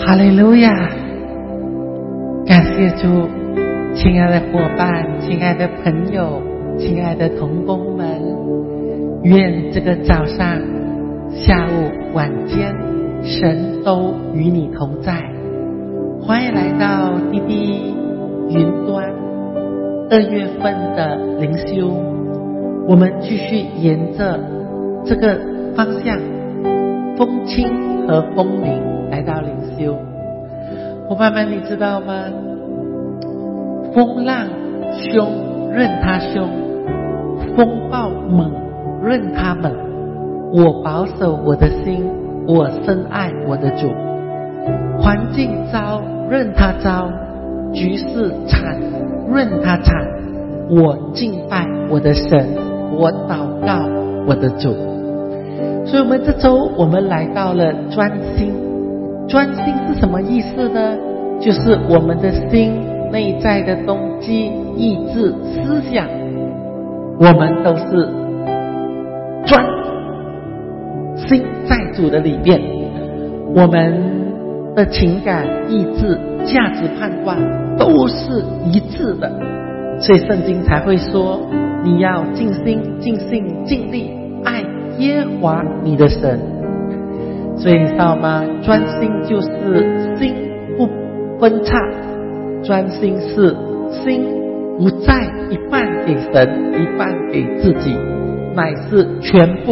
哈利路亚！感谢主，亲爱的伙伴，亲爱的朋友，亲爱的同工们，愿这个早上、下午、晚间，神都与你同在。欢迎来到滴滴云端2月份的灵修，我们继续沿着这个方向，风轻和风灵来到灵修。伙伴们，你知道吗？风浪凶任它凶，风暴猛任它猛，我保守我的心，我深爱我的主。环境糟任它糟，局势惨任它惨，我敬拜我的神，我祷告我的主。所以我们这周我们来到了专心。专心是什么意思呢？就是我们的心内在的动机、意志、思想，我们都是专心在主的里面，我们的情感、意志、价值判断都是一致的。所以圣经才会说，你要尽心、尽性、尽力爱耶和华你的神。所以你知道吗？专心就是心不分叉，专心是心不在一半给神，一半给自己，乃是全部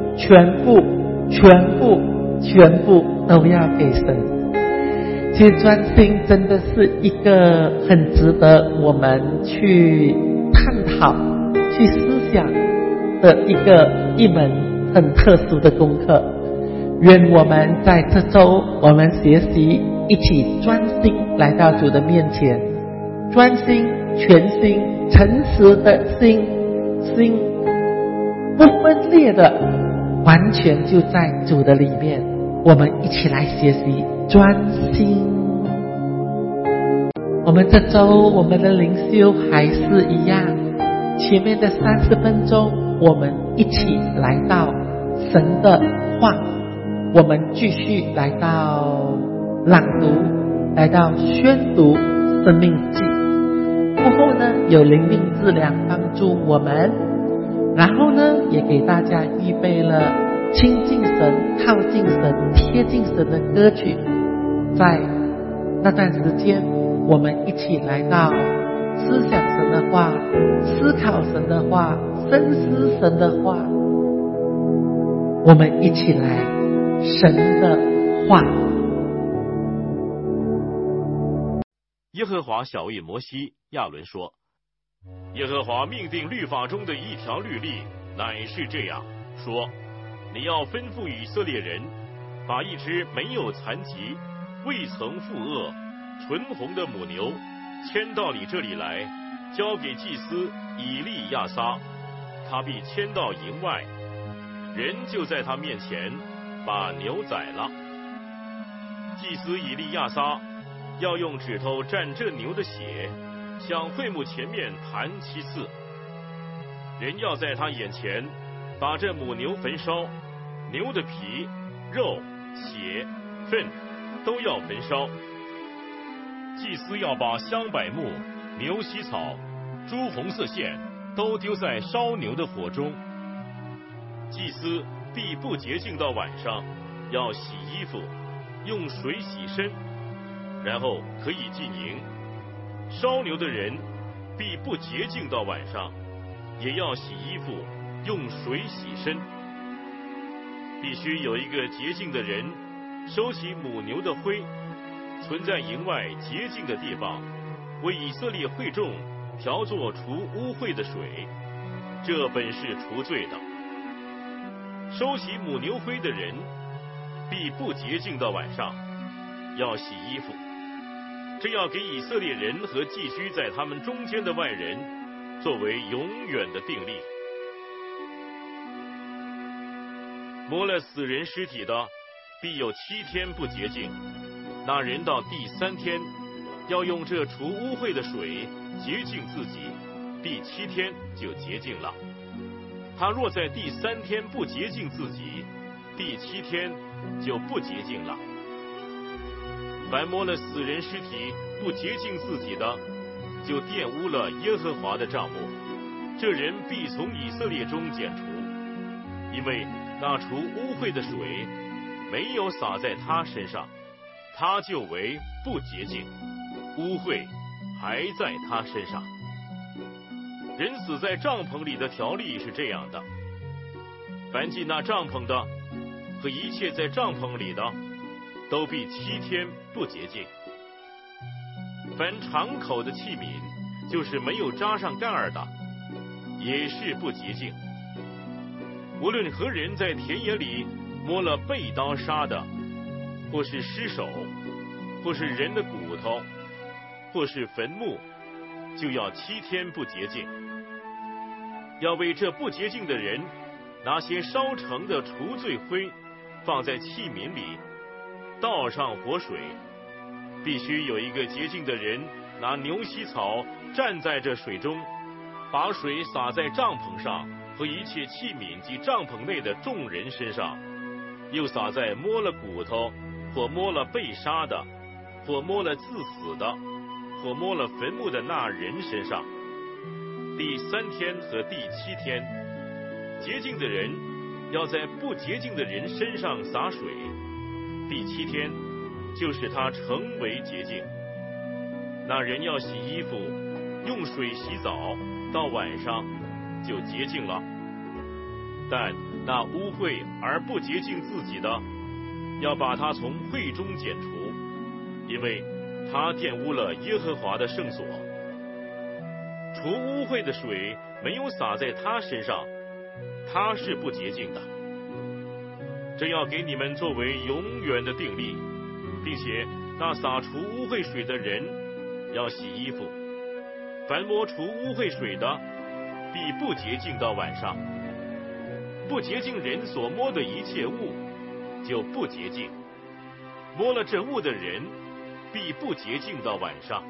都要给神。其实专心真的是一个很值得我们去探讨、去思想的一门很特殊的功课。愿我们在这周我们学习，一起专心来到主的面前，专心、全心、诚实的心不分裂的，完全就在主的里面。我们一起来学习专心。我们这周我们的灵修还是一样，前面的30分钟我们一起来到神的话，我们继续来到朗读，来到宣读生命记。过后呢，有灵命质量帮助我们，然后呢，也给大家预备了亲近神、靠近神、贴近神的歌曲。在那段时间，我们一起来到思想神的话，思考神的话，深思神的话，我们一起来神的话。 耶和华晓谕摩西、亚伦说，耶和华命定律法中的一条律例，乃是这样说，你要吩咐以色列人，把一只没有残疾、未曾负恶、纯红的母牛牵到你这里来，交给祭司以利亚撒，他必牵到营外，人就在他面前把牛宰了。祭司以利亚撒要用指头蘸这牛的血，向会幕前面弹7次。人要在他眼前把这母牛焚烧，牛的皮、肉、血、粪都要焚烧。祭司要把香柏木、牛膝草、朱红色线都丢在烧牛的火中。祭司必不洁净到晚上，要洗衣服，用水洗身，然后可以进营。烧牛的人必不洁净到晚上，也要洗衣服，用水洗身。必须有一个洁净的人收起母牛的灰，存在营外洁净的地方，为以色列会众调作除污秽的水，这本是除罪的。收起母牛灰的人必不洁净到晚上，要洗衣服，这要给以色列人和寄居在他们中间的外人作为永远的定例。摸了死人尸体的，必有7天不洁净，那人到第3天要用这除污秽的水洁净自己，第7天就洁净了。他若在第3天不洁净自己，第7天就不洁净了。 凡摸了死人尸体不洁净自己的，就玷污了耶和华的帐幕，这人必从以色列中剪除，因为那除污秽的水没有洒在他身上，他就为不洁净，污秽还在他身上。人死在帐篷里的条例是这样的：凡进那帐篷的和一切在帐篷里的，都必7天不洁净。凡敞口的器皿，就是没有扎上盖儿的，也是不洁净。无论何人在田野里摸了被刀杀的，或是尸首，或是人的骨头，或是坟墓，就要7天不洁净。要为这不洁净的人拿些烧成的除罪灰，放在器皿里，倒上活水。必须有一个洁净的人拿牛膝草站在这水中，把水洒在帐篷上和一切器皿及帐篷内的众人身上，又洒在摸了骨头或摸了被杀的，或摸了自死的，或摸了坟墓的那人身上。第3天和第7天，洁净的人要在不洁净的人身上洒水。第7天，就使他成为洁净。那人要洗衣服，用水洗澡，到晚上就洁净了。但那污秽而不洁净自己的，要把他从会中剪除，因为他玷污了耶和华的圣所。除污秽的水没有洒在他身上，他是不洁净的。这要给你们作为永远的定例，并且那洒除污秽水的人要洗衣服，凡摸除污秽水的，必不洁净到晚上。不洁净人所摸的一切物就不洁净，摸了这物的人必不洁净到晚上。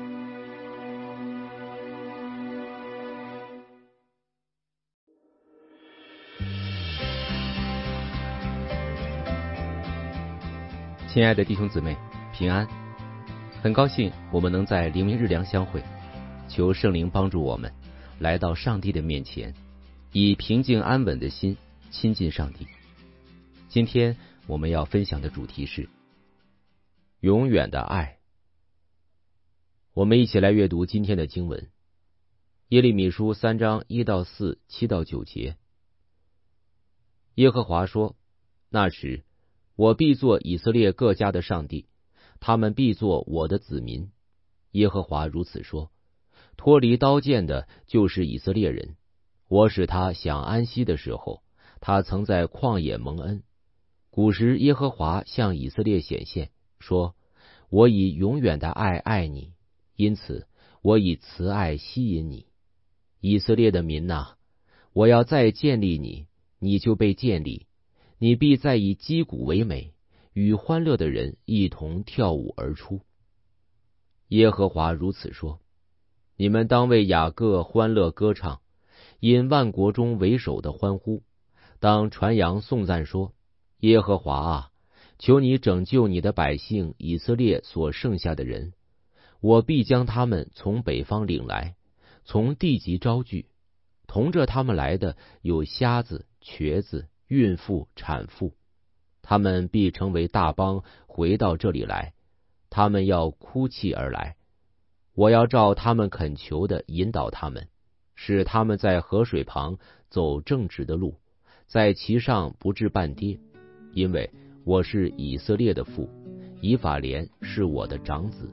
亲爱的弟兄姊妹，平安！很高兴我们能在灵明日粮相会，求圣灵帮助我们来到上帝的面前，以平静安稳的心亲近上帝。今天我们要分享的主题是永远的爱。我们一起来阅读今天的经文，耶利米书3章1到4、7到9节。耶和华说：那时我必做以色列各家的上帝，他们必做我的子民。耶和华如此说：脱离刀剑的就是以色列人，我使他享安息的时候，他曾在旷野蒙恩。古时耶和华向以色列显现，说：我以永远的爱爱你，因此我以慈爱吸引你。以色列的民哪，我要再建立你，你就被建立，你必再以击鼓为美，与欢乐的人一同跳舞而出。耶和华如此说：你们当为雅各欢乐歌唱，因万国中为首的欢呼，当传扬颂赞说：耶和华啊，求你拯救你的百姓以色列所剩下的人，我必将他们从北方领来，从地极招聚。同着他们来的有瞎子、瘸子、孕妇、产妇，他们必成为大邦，回到这里来，他们要哭泣而来。我要照他们恳求的引导他们，使他们在河水旁走正直的路，在其上不致半跌，因为我是以色列的父，以法莲是我的长子。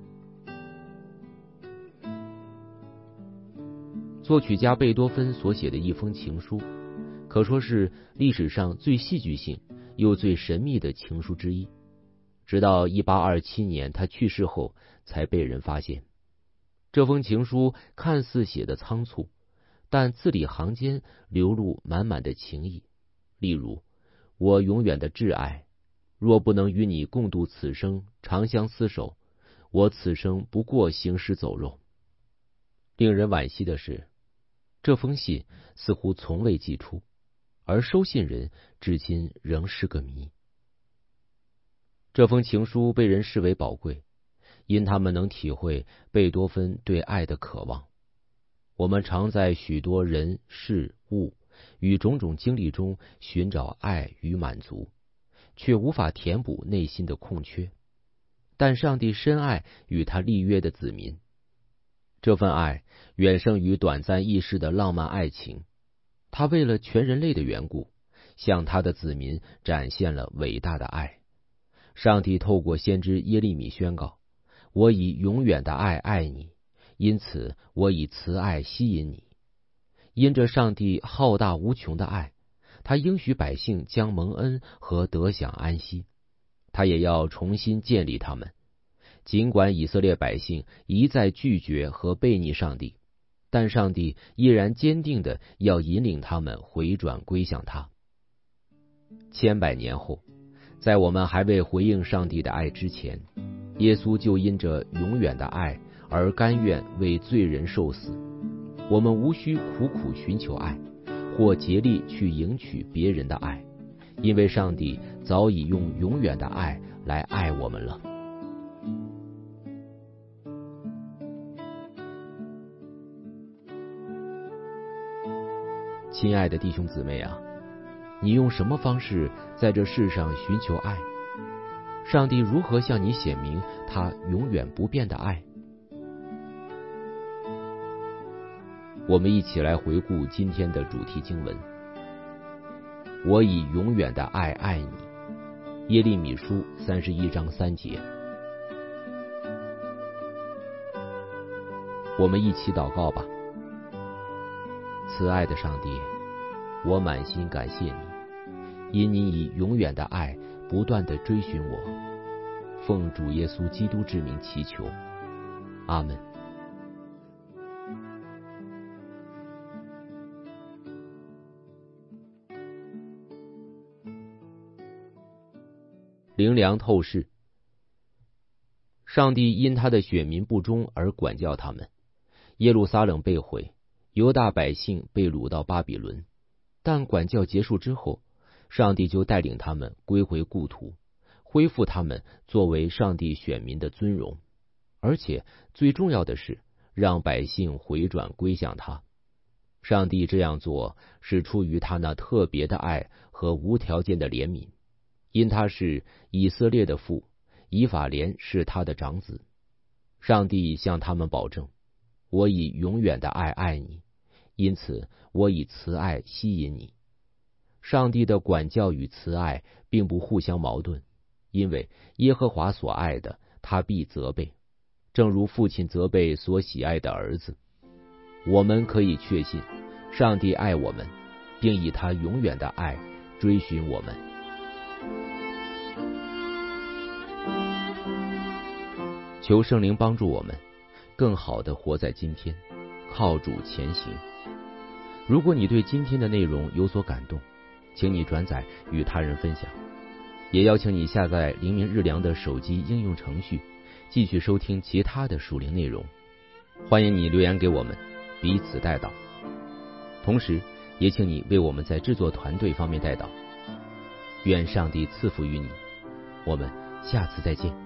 作曲家贝多芬所写的一封情书，可说是历史上最戏剧性又最神秘的情书之一。直到1827年他去世后，才被人发现。这封情书看似写得仓促，但字里行间流露满满的情意。例如：我永远的挚爱，若不能与你共度此生，长相厮守，我此生不过行尸走肉。令人惋惜的是，这封信似乎从未寄出，而收信人至今仍是个谜。这封情书被人视为宝贵， 因他们能体会贝多芬对爱的渴望。我们常在许多人事物与种种经历中寻找爱与满足，却无法填补内心的空缺。但上帝深爱与他立约的子民，这份爱远胜于短暂易逝的浪漫爱情。他为了全人类的缘故，向他的子民展现了伟大的爱。上帝透过先知耶利米宣告：我以永远的爱爱你，因此我以慈爱吸引你。因着上帝浩大无穷的爱，他应许百姓将蒙恩和得享安息，他也要重新建立他们。尽管以色列百姓一再拒绝和背逆上帝，但上帝依然坚定地要引领他们回转归向他。千百年后，在我们还未回应上帝的爱之前，耶稣就因着永远的爱而甘愿为罪人受死。我们无需苦苦寻求爱，或竭力去赢取别人的爱，因为上帝早已用永远的爱来爱我们了。亲爱的弟兄姊妹啊，你用什么方式在这世上寻求爱？上帝如何向你显明他永远不变的爱？我们一起来回顾今天的主题经文：我以永远的爱爱你。耶利米书31章3节。我们一起祷告吧。慈爱的上帝，我满心感谢你，因你以永远的爱不断地追寻我。奉主耶稣基督之名祈求，阿们。灵粮透视。上帝因他的选民不忠而管教他们，耶路撒冷被毁，犹大百姓被掳到巴比伦。但管教结束之后，上帝就带领他们归回故土，恢复他们作为上帝选民的尊荣，而且最重要的是，让百姓回转归向他。上帝这样做是出于他那特别的爱和无条件的怜悯，因他是以色列的父，以法莲是他的长子。上帝向他们保证：我以永远的爱爱你，因此我以慈爱吸引你。上帝的管教与慈爱并不互相矛盾，因为耶和华所爱的，他必责备，正如父亲责备所喜爱的儿子。我们可以确信，上帝爱我们，并以他永远的爱追寻我们。求圣灵帮助我们更好地活在今天，靠主前行。如果你对今天的内容有所感动，请你转载与他人分享，也邀请你下载灵明日粮的手机应用程序，继续收听其他的属灵内容。欢迎你留言给我们，彼此代祷。同时也请你为我们在制作团队方面代祷。愿上帝赐福于你，我们下次再见。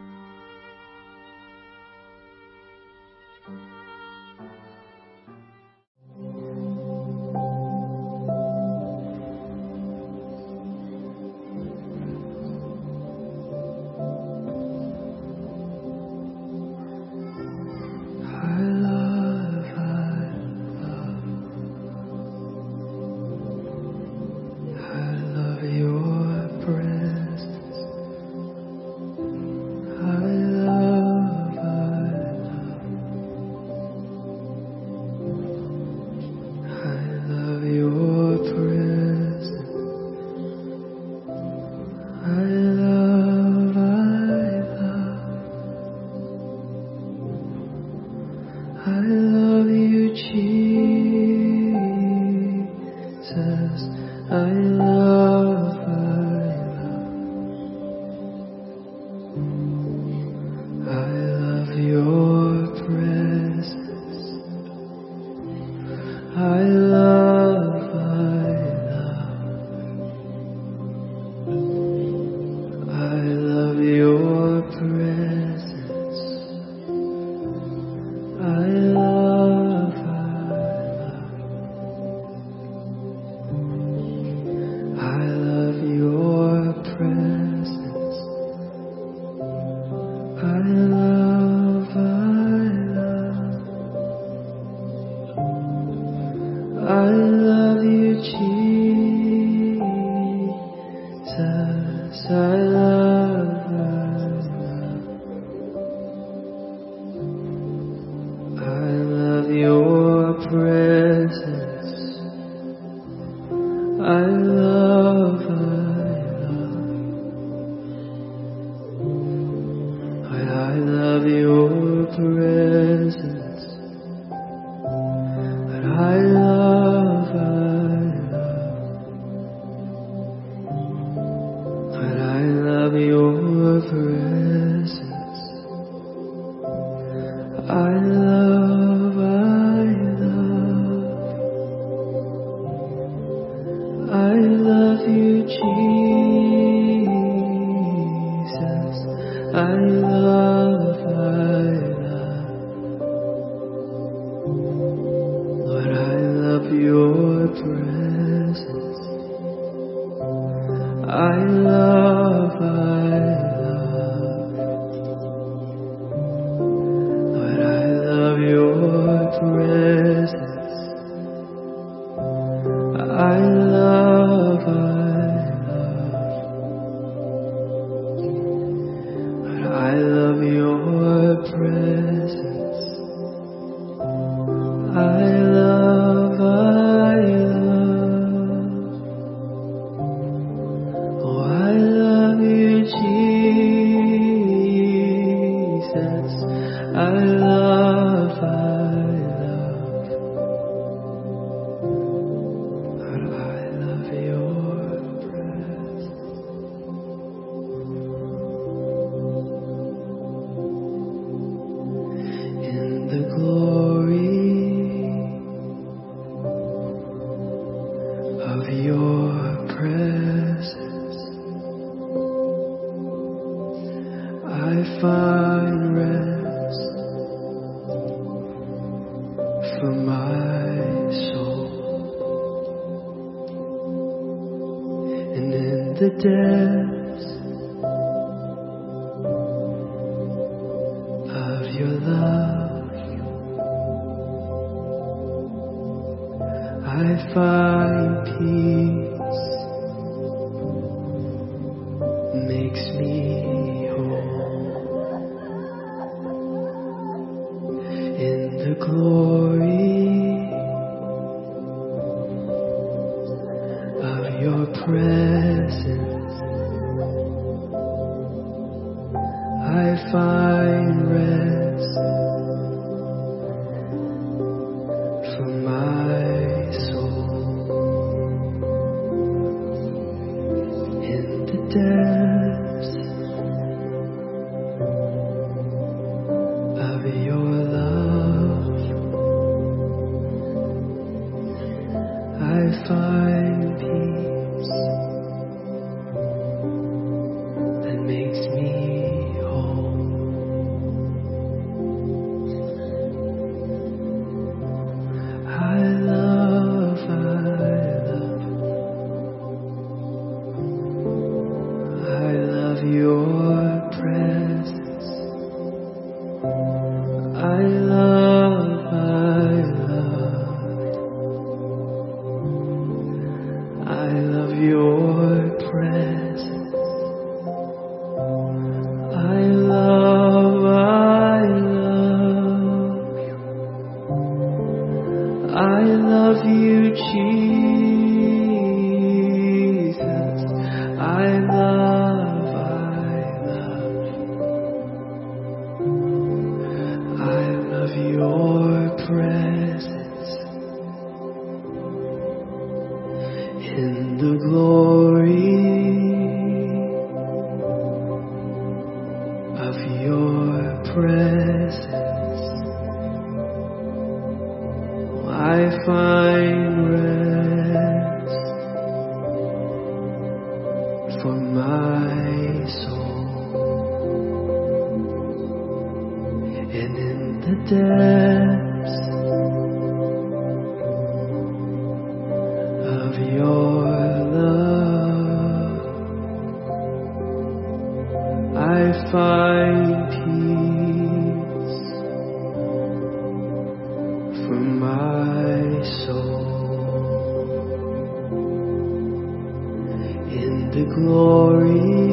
the glory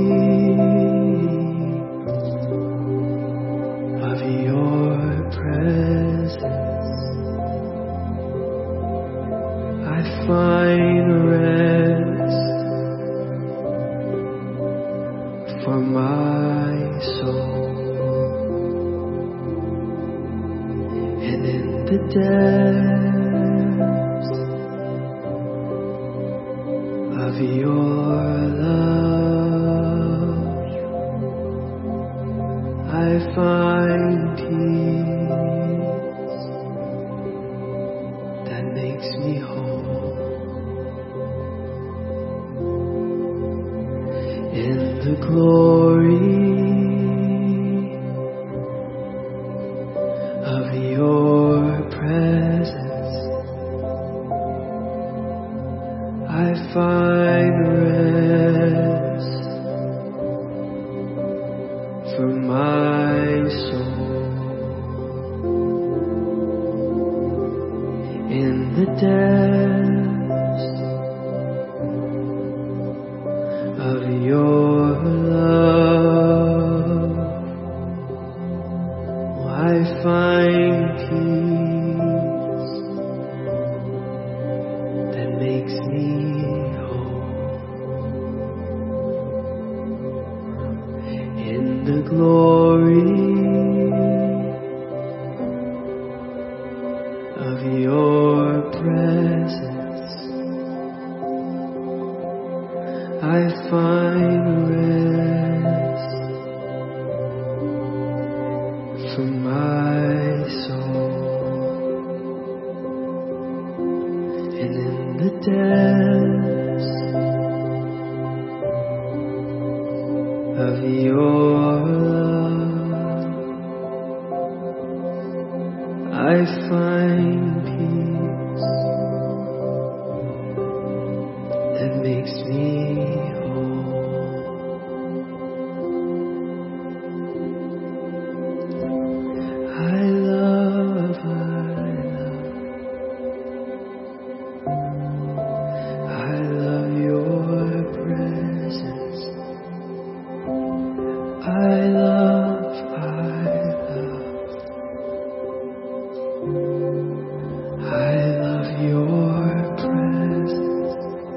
of your presence, I find rest for my soul. And in the depths of your love, I find peace that makes me whole. In the glory of your presence, I find rest for my soul. In the depths of your love, I find peace that makes me whole. In the glory of your presence, I find rest for my soul. And in the depths of your love, I find peace that makes me whole. I love your presence. I love your presence.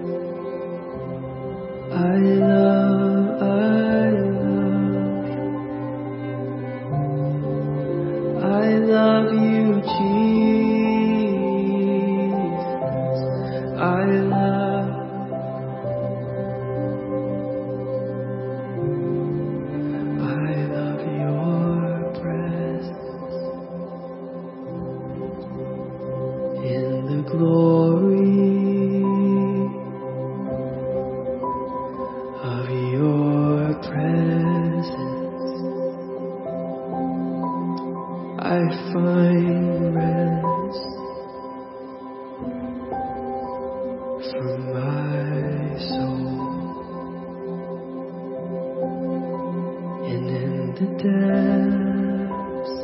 I love you, Jesus. I love your presence. In the glory of your presence, I find rest for my soul. And in the depths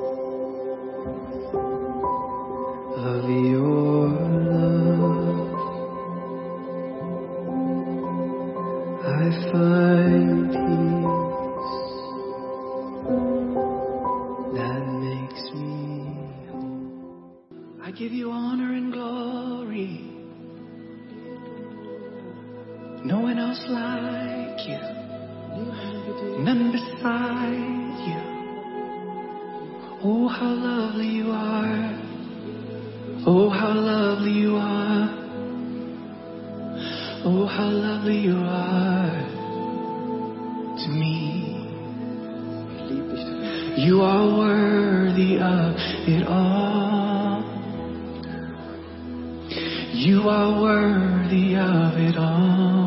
of your love, I find peace that makes me whole. I give you honor and glory. No one else like you, none beside you. Oh, how lovely you are. Oh, how lovely you are. Oh, how lovely you are to me. You are worthy of it all. You are worthy of it all.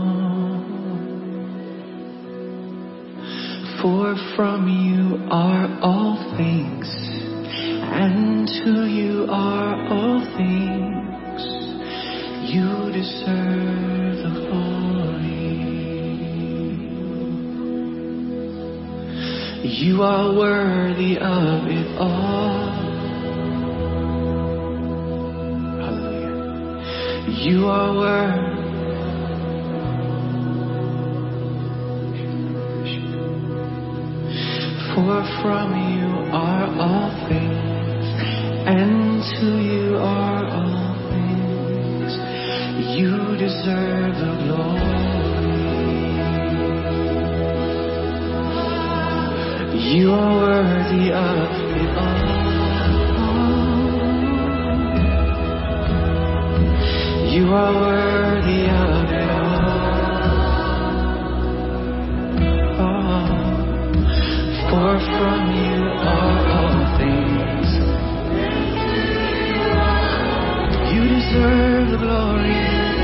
For from you are all things, and to you are all things. You deserve the glory. You are worthy of it all. Hallelujah. You are worthy. For from you are all things, and to you are all things. You deserve the glory. You are worthy of it all. You are worthy of it all. For from you are all things. You deserve the glory.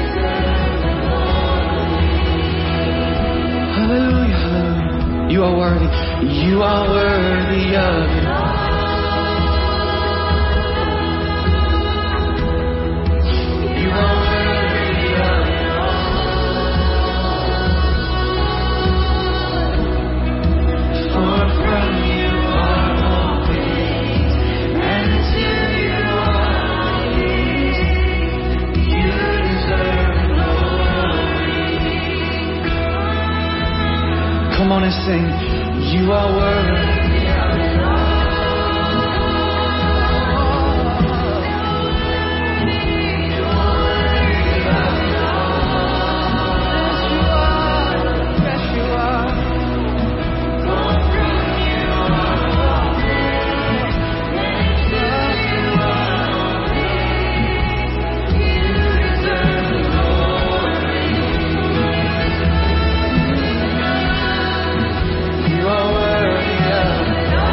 Hallelujah, hallelujah. You are worthy. You are worthy of it all. You are worthy of it all. For from you are all things, and to you are all things. You deserve glory. Come on and sing. You are worthy of it all. You are worthy of it all. Yes, you are. For from you are all things, and to you are all things. You deserve the glory. You are worthy of it all.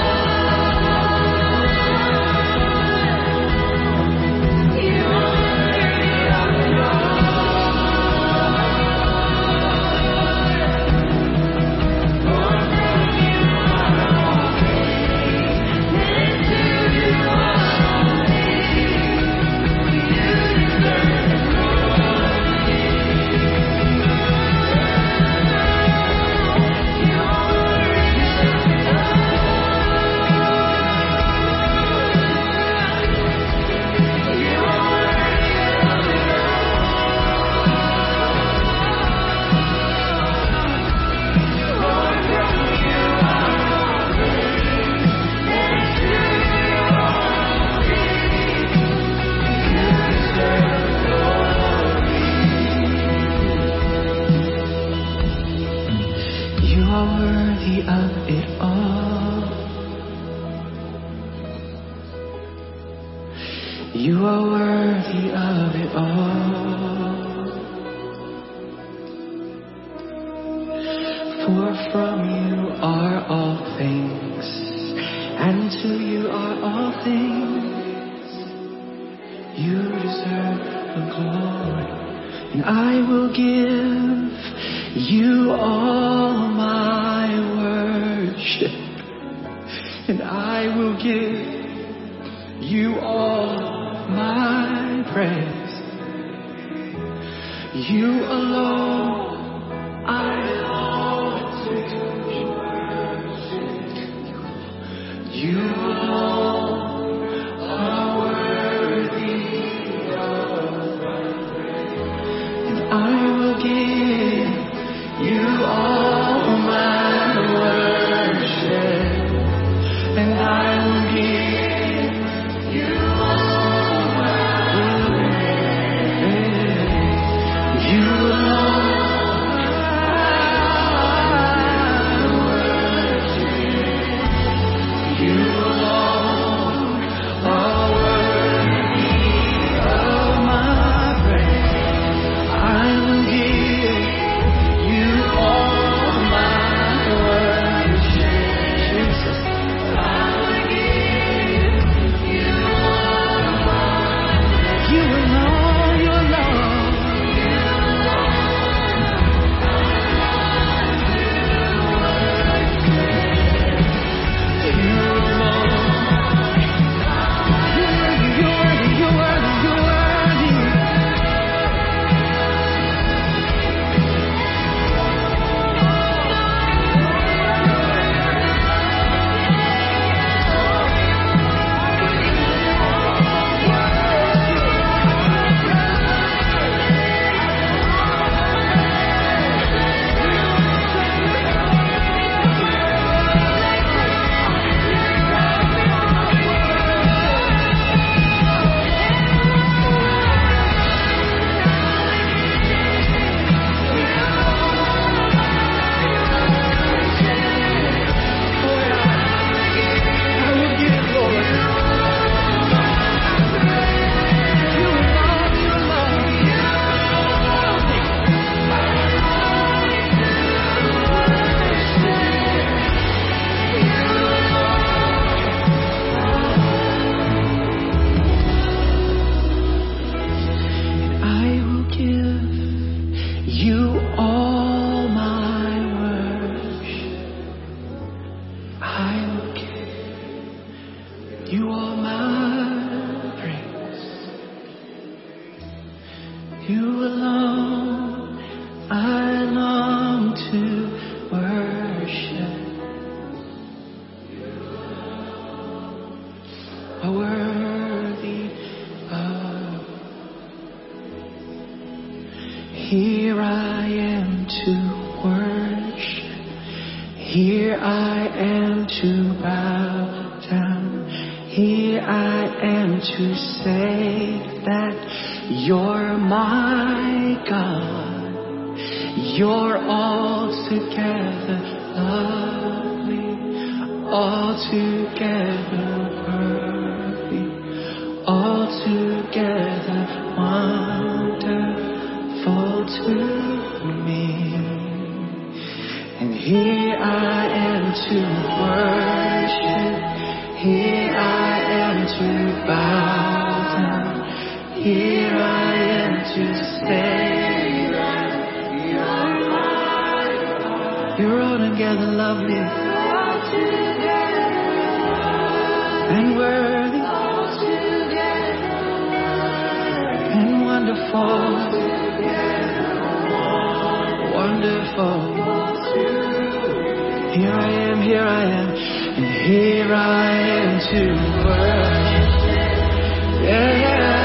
You are worthy of it all. For from you are all things, and to you are all things. You deserve the glory. You are worthy of it all. You are worthy of it all. For from you are all things, and to you are all things. You deserve the glory. You are worthy of it all. You are worthy of it all. For from you are all things, and to you are all things. You deserve the glory, and I will give you all my worship, and I will give you all my praise. You alone I long to worship. You alone are worthy of my praise, and I will give you all my worship, and I will give you all my praise. You alone Here I am to bow down. Here I am to say that you're my God. You're altogether lovely, altogether worthy, altogether wonderful to me. And here I am to worship, here I am to bow down, here I am to say that you're my God. You're altogether lovely and worthy and wonderful, wonderful. Here I am, and here I am to worship. Yeah.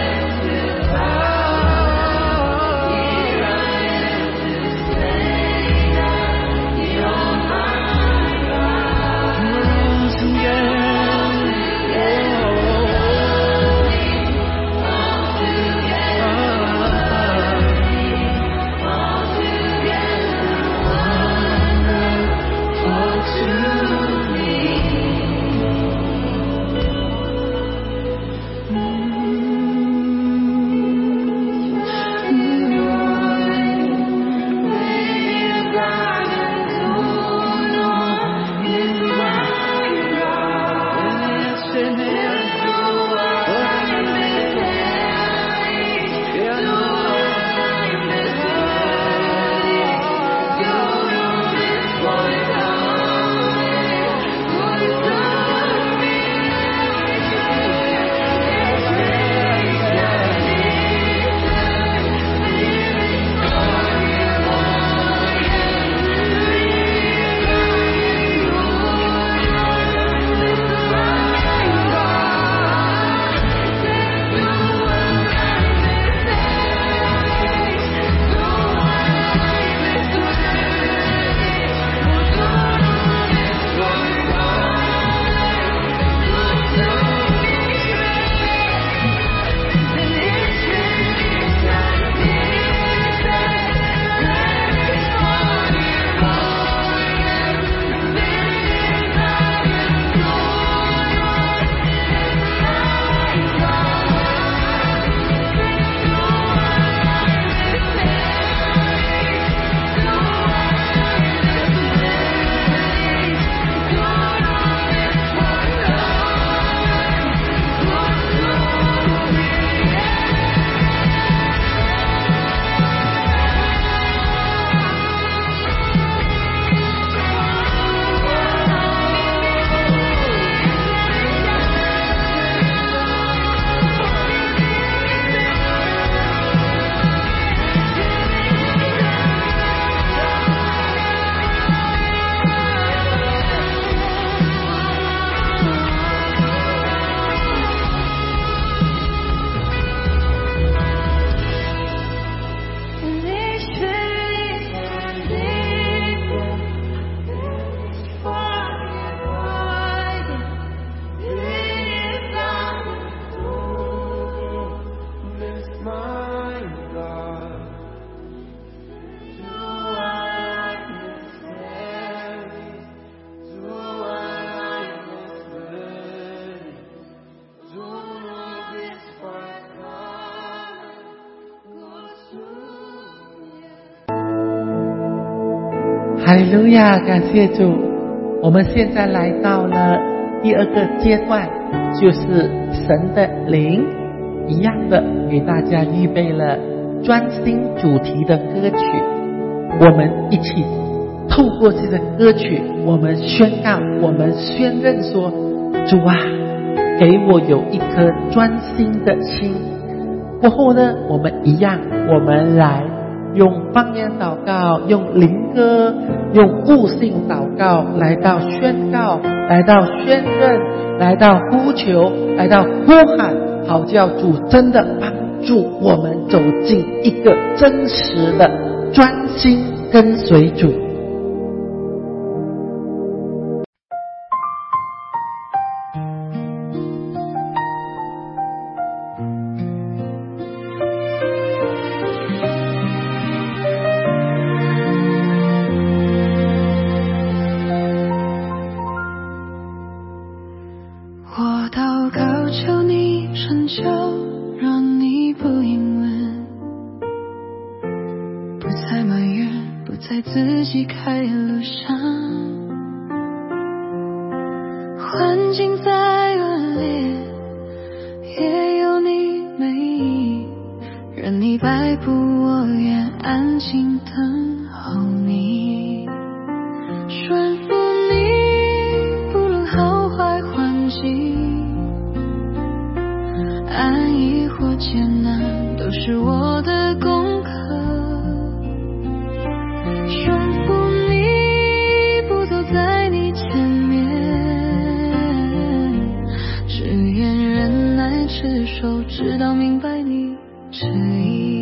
哈利路亚，感谢主。我们现在来到了第二个阶段，就是神的灵一样的给大家预备了专心主题的歌曲。我们一起透过这个歌曲，我们宣告，我们宣认说，主啊，给我有一颗专心的心。过后呢，我们一样，我们来用方言祷告，用灵歌，用悟性祷告，来到宣告，来到宣认，来到呼求，来到呼喊，好叫主真的帮助我们走进一个真实的专心跟随主。 不在自己开路上，环境再恶劣也有你美意，任你摆布我愿安静等候你，顺服你不论好坏环境，安逸或艰难都是我的功课，顺服你不走在你前面，只愿忍耐持守直到明白你旨意，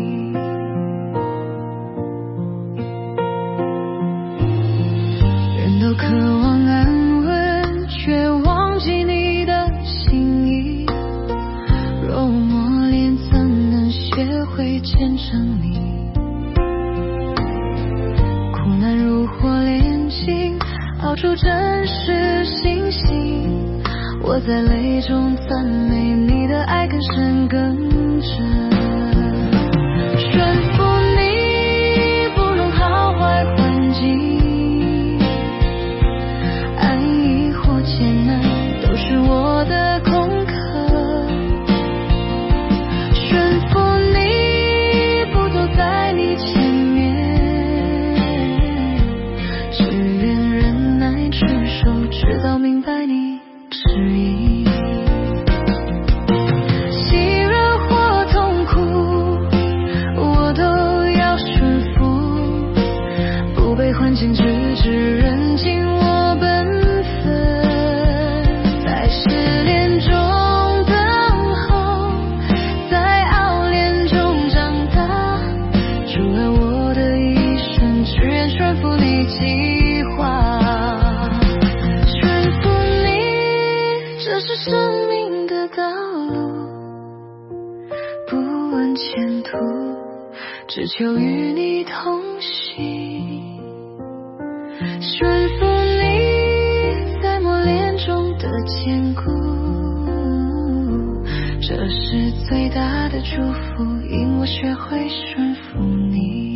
人都渴望安稳却忘记你的心意，若磨练怎能学会虔诚你，苦难如火炼金熬出真实信心，我在泪中赞美你的爱更深更真，顺服你不论好坏环境，安逸或艰难都是我的功课，顺服你不走在你前面，只愿忍耐持守直到明白你旨意，喜乐或痛苦我都要顺服，不被环境制止，认尽我本分，在试炼中等候，在熬炼中长大，主啊我的一生只愿顺服你计划，顺服你这是生命的道路，不问前途，只求与你同行，顺服你在磨练中的坚固，这是最大的祝福，因我学会顺服你。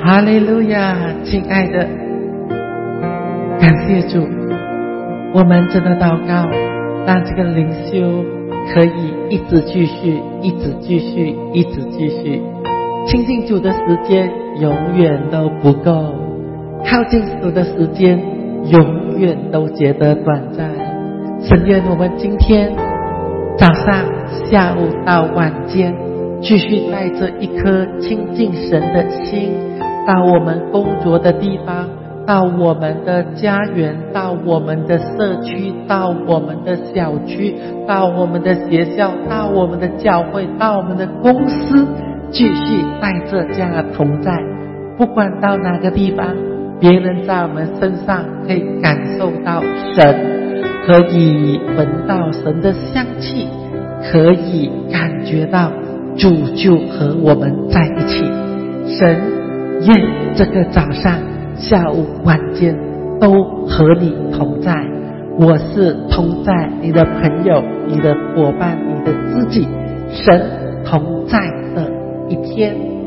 哈利路亚，亲爱的，感谢主，我们真的祷告，让这个灵修可以一直继续，一直继续，一直继续。亲近主的时间永远都不够，靠近主的时间永远都觉得短暂。神愿我们今天早上、下午到晚间，继续带着一颗亲近神的心，到我们工作的地方，到我们的家园，到我们的社区，到我们的小区，到我们的学校，到我们的教会，到我们的公司，继续带着这样的同在。不管到哪个地方，别人在我们身上可以感受到神，可以闻到神的香气，可以感觉到主就和我们在一起。神愿这个早上、下午、晚间都和你同在。我是同在你的朋友、你的伙伴、你的知己，神同在的一天。